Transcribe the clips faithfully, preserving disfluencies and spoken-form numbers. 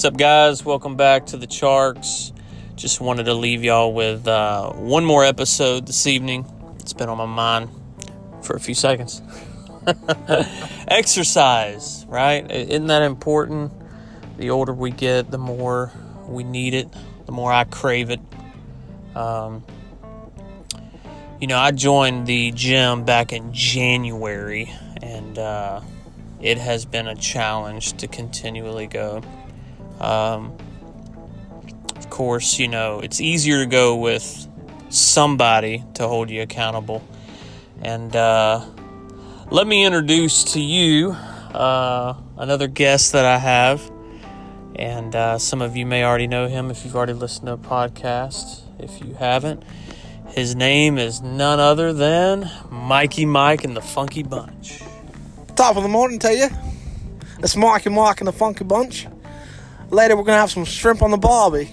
What's up, guys? Welcome back to the Charks. Just wanted to leave y'all with uh, one more episode this evening. It's been on my mind for a few seconds. Exercise, right? Isn't that important? The older we get, the more we need it, the more I crave it. Um, you know, I joined the gym back in January, and uh, it has been a challenge to continually go. Um, of course, you know, it's easier to go with somebody to hold you accountable. And uh, let me introduce to you uh, another guest that I have. And uh, some of you may already know him if you've already listened to a podcast. If you haven't, his name is none other than Mikey Mike and the Funky Bunch. Top of the morning to you. It's Mikey Mike and the Funky Bunch. Later, we're going to have some shrimp on the barbie.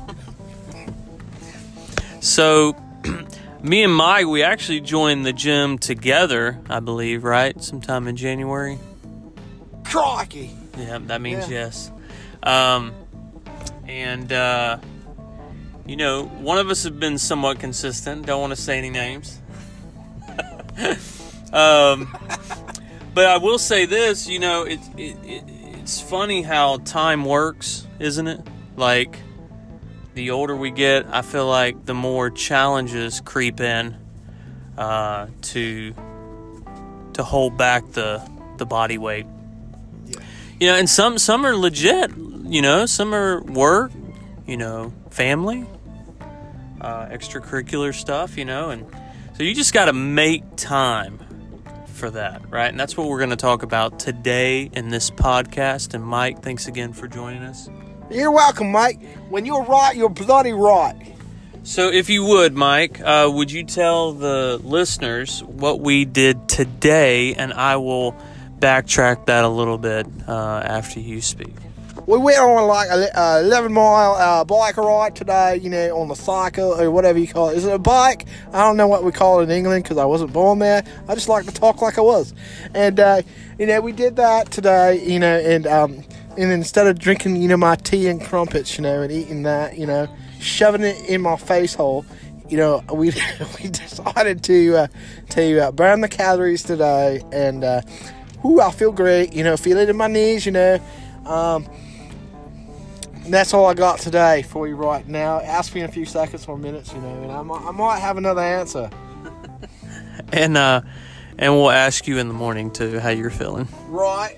So, me and Mike, we actually joined the gym together, I believe, right? Sometime in January. Crikey. Yeah, that means Yeah. yes. Um, and, uh, you know, one of us have been somewhat consistent. Don't want to say any names. um, but I will say this, you know, it, it, it, it's funny how time works, isn't it? Like, the older we get, I feel like the more challenges creep in uh, to to hold back the the body weight. Yeah. You know, and some some are legit. You know, some are work. You know, family, uh, extracurricular stuff. You know, and so you just got to make time for that, right? And that's what we're going to talk about today in this podcast. And Mike, thanks again for joining us. You're welcome, Mike. When you're right, you're bloody right. So if you would, Mike, uh, would you tell the listeners what we did today, and I will backtrack that a little bit uh, after you speak. We went on like a uh, eleven mile uh, bike ride today, you know, on the cycle or whatever you call it. Is it a bike? I don't know what we call it in England because I wasn't born there. I just like to talk like I was. And, uh, you know, we did that today, you know, and... Um, And instead of drinking, you know, my tea and crumpets, you know, and eating that, you know, shoving it in my face hole, you know, we we decided to uh, to uh, burn the calories today, and uh, whoo, I feel great, you know, feel it in my knees, you know. Um, and that's all I got today for you right now. Ask me in a few seconds or minutes, you know, and I might, I might have another answer. And uh, and we'll ask you in the morning too how you're feeling. Right.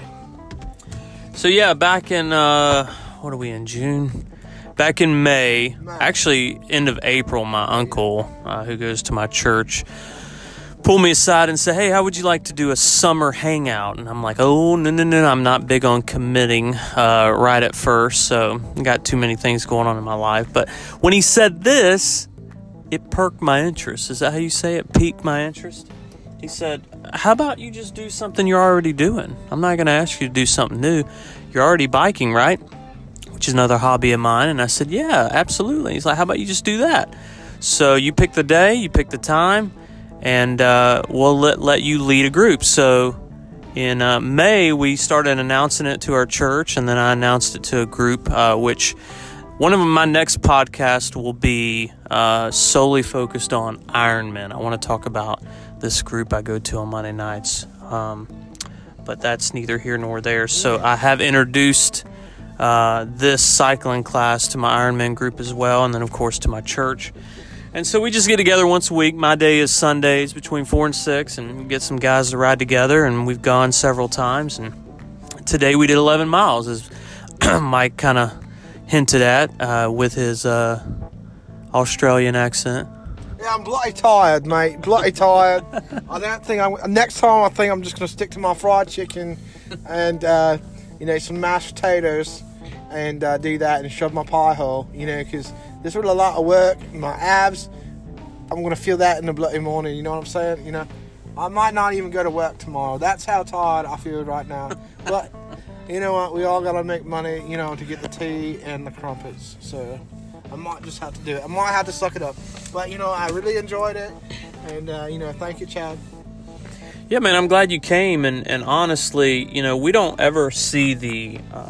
So yeah, back in, uh, what are we in, June? Back in May, May. actually end of April, my uncle, uh, who goes to my church, pulled me aside and said, hey, how would you like to do a summer hangout? And I'm like, oh, no, no, no, I'm not big on committing uh, right at first, so I got too many things going on in my life. But when he said this, it perked my interest. Is that how you say it? Piqued my interest? He said, how about you just do something you're already doing? I'm not going to ask you to do something new. You're already biking, right? Which is another hobby of mine. And I said, yeah, absolutely. He's like, how about you just do that? So you pick the day, you pick the time, and uh, we'll let, let you lead a group. So in uh, May, we started announcing it to our church, and then I announced it to a group, uh, which one of my next podcasts will be uh, solely focused on Ironman. I want to talk about this group I go to on Monday nights, um, but that's neither here nor there. So I have introduced uh, this cycling class to my Ironman group as well, and then of course to my church. And so we just get together once a week. My day is Sundays between four and six, and we get some guys to ride together, and we've gone several times. And today we did eleven miles, as Mike kind of hinted at uh, with his uh, Australian accent. Yeah, I'm bloody tired, mate. Bloody tired. I don't think I'm. Next time, I think I'm just gonna stick to my fried chicken, and uh, you know, some mashed potatoes, and uh, do that and shove my pie hole. You know, because this was a lot of work. My abs, I'm gonna feel that in the bloody morning. You know what I'm saying? You know, I might not even go to work tomorrow. That's how tired I feel right now. But you know what? We all gotta make money, you know, to get the tea and the crumpets. So I might just have to do it. I might have to suck it up. But, you know, I really enjoyed it. And, uh, you know, thank you, Chad. Yeah, man, I'm glad you came. And, and honestly, you know, we don't ever see the um,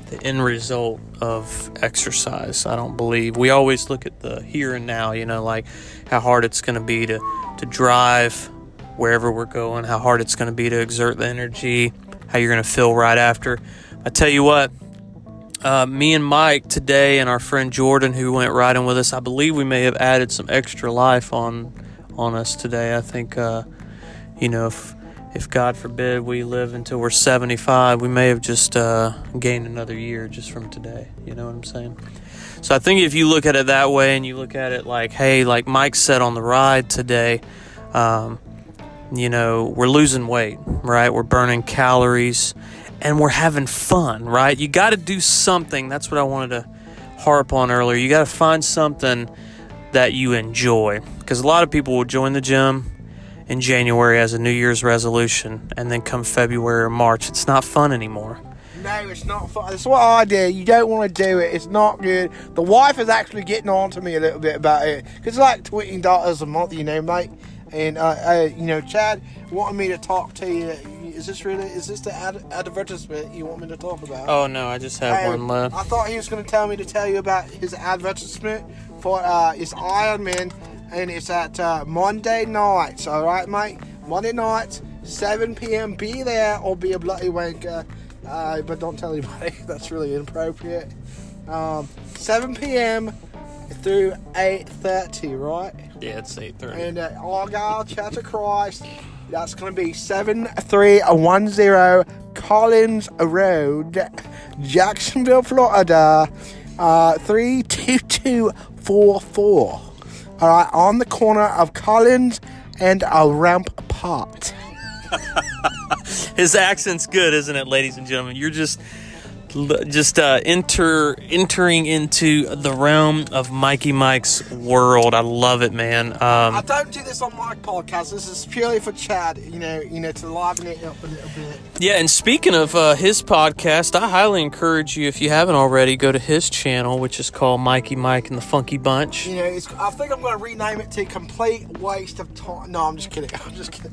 the end result of exercise. I don't believe we always look at the here and now, you know, like how hard it's going to be to, to drive wherever we're going, how hard it's going to be to exert the energy, how you're going to feel right after. I tell you what, uh, me and Mike today and our friend Jordan who went riding with us, I believe we may have added some extra life on on us today. I think, uh, you know, if If, God forbid, we live until we're seventy-five, we may have just uh, gained another year just from today. You know what I'm saying? So I think if you look at it that way and you look at it like, hey, like Mike said on the ride today, um, you know, we're losing weight, right? We're burning calories and we're having fun, right? You got to do something. That's what I wanted to harp on earlier. You got to find something that you enjoy, because a lot of people will join the gym in January as a New Year's resolution, and then come February or March, it's not fun anymore. No, it's not fun. That's what I do. You don't want to do it. It's not good. The wife is actually getting on to me a little bit about it, because it's like twenty dollars a month, you know, mate. And, uh, uh, you know, Chad wanted me to talk to you. Is this really, is this the ad- advertisement you want me to talk about? Oh, no, I just have um, one left. I thought he was going to tell me to tell you about his advertisement for uh, his Ironman. And it's at uh, Monday nights, all right, mate? Monday nights, seven p.m. Be there or be a bloody wanker. Uh, but don't tell anybody. That's really inappropriate. Um, seven p.m. through eight thirty, right? Yeah, it's eight thirty. And at Argyle Church of Christ, that's going to be seven three one zero Collins Road, Jacksonville, Florida, uh, three two two four four. All right, on the corner of Collins and a Rampart. His accent's good, isn't it, ladies and gentlemen? You're just just uh, enter entering into the realm of Mikey Mike's world. I love it, man. Um, I don't do this on my podcast. This is purely for Chad, you know, you know, to liven it up a little bit. Yeah, and speaking of uh, his podcast, I highly encourage you, if you haven't already, go to his channel, which is called Mikey Mike and the Funky Bunch. You know, it's, I think I'm going to rename it to Complete Waste of Time. No, I'm just kidding. I'm just kidding.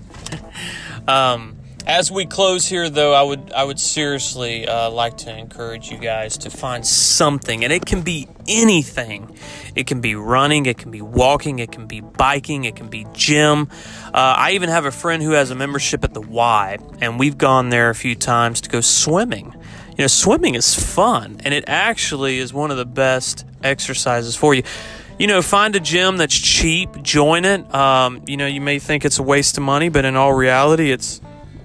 um... As we close here, though, I would I would seriously uh, like to encourage you guys to find something, and it can be anything. It can be running, it can be walking, it can be biking, it can be gym. Uh, I even have a friend who has a membership at the Y, and we've gone there a few times to go swimming. You know, swimming is fun, and it actually is one of the best exercises for you. You know, find a gym that's cheap, join it. Um, you know, you may think it's a waste of money, but in all reality, it's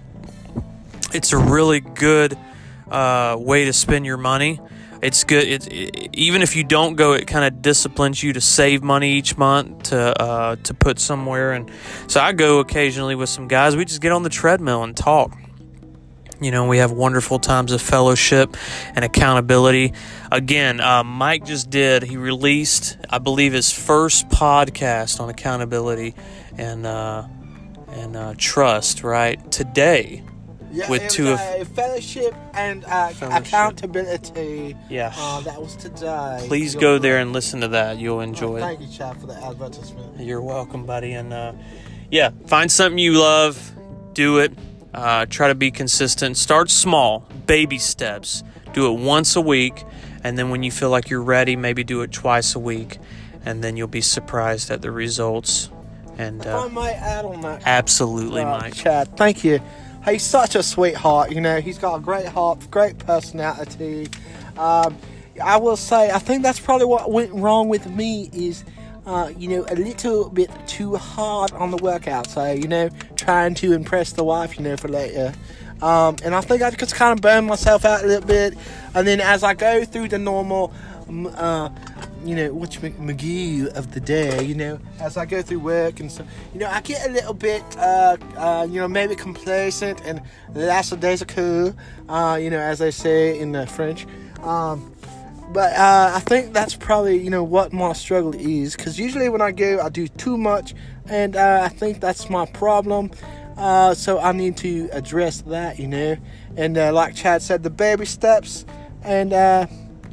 It's a really good uh, way to spend your money. It's good. It, it, even if you don't go, it kind of disciplines you to save money each month to uh, to put somewhere. And so I go occasionally with some guys. We just get on the treadmill and talk. You know, we have wonderful times of fellowship and accountability. Again, uh, Mike just did. He released, I believe, his first podcast on accountability and uh, and uh, trust. Right today. Yeah, with it two was, of uh, fellowship and uh, Fellowship. accountability. Yeah. Uh, that was today. Please You're go right. there and listen to that. You'll enjoy Oh, it. thank you, Chad, for the advertisement. You're welcome, buddy. And uh, yeah, find something you love, do it. Uh, try to be consistent. Start small, baby steps. Do it once a week, and then when you feel like you're ready, maybe do it twice a week, and then you'll be surprised at the results. And If uh, I might add on that, absolutely, uh, Mike. Chad, thank you. He's such a sweetheart, you know. He's got a great heart, great personality. Um, I will say, I think that's probably what went wrong with me is, uh, you know, a little bit too hard on the workout. So, you know, trying to impress the wife, you know, for later. Um, and I think I just kind of burned myself out a little bit. And then as I go through the normal, uh, you know, which McGee of the day, you know, as I go through work and stuff, you know, I get a little bit, uh, uh, you know, maybe complacent and lackadaisical, uh, you know, as they say in uh, French. Um, but uh, I think that's probably, you know, what my struggle is, because usually when I go, I do too much, and uh, I think that's my problem. Uh, so I need to address that, you know, and uh, like Chad said, the baby steps, and uh,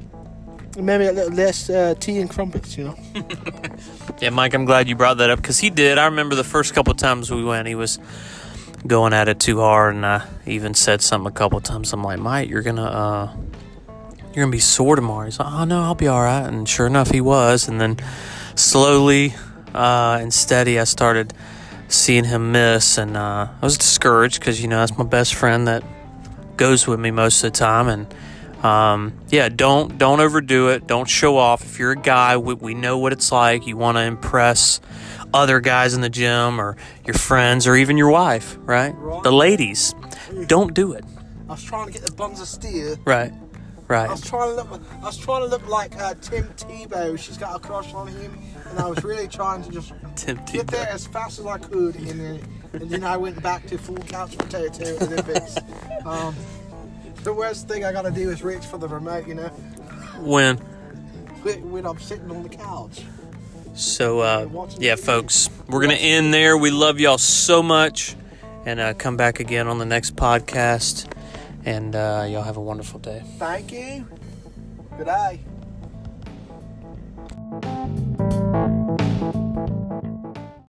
maybe a little less uh, tea and crumpets, you know. Yeah, Mike, I'm glad you brought that up, because he did. I remember the first couple times we went, he was going at it too hard, and I even said something a couple times. I'm like, Mike, you're gonna uh, you're you're going to be sore tomorrow. He's like, oh, no, I'll be all right. And sure enough, he was. And then slowly uh, and steady, I started seeing him miss. And uh, I was discouraged because, you know, that's my best friend that goes with me most of the time. And, um, yeah, don't don't overdo it. Don't show off. If you're a guy, we, we know what it's like. You want to impress other guys in the gym or your friends or even your wife, right? Right. The ladies. Don't do it. I was trying to get the buns of steer. Right. Right. I was trying to look. I was trying to look like uh, Tim Tebow. She's got a crush on him, and I was really trying to just Tim get there Tebow. as fast as I could, and then, and then I went back to full couch potato Olympics. Um, the worst thing I gotta do is reach for the remote, you know, When? when I'm sitting on the couch. So, uh, yeah, folks, we're going to end there. We love y'all so much. And uh, come back again on the next podcast. And uh, y'all have a wonderful day. Thank you. Good day.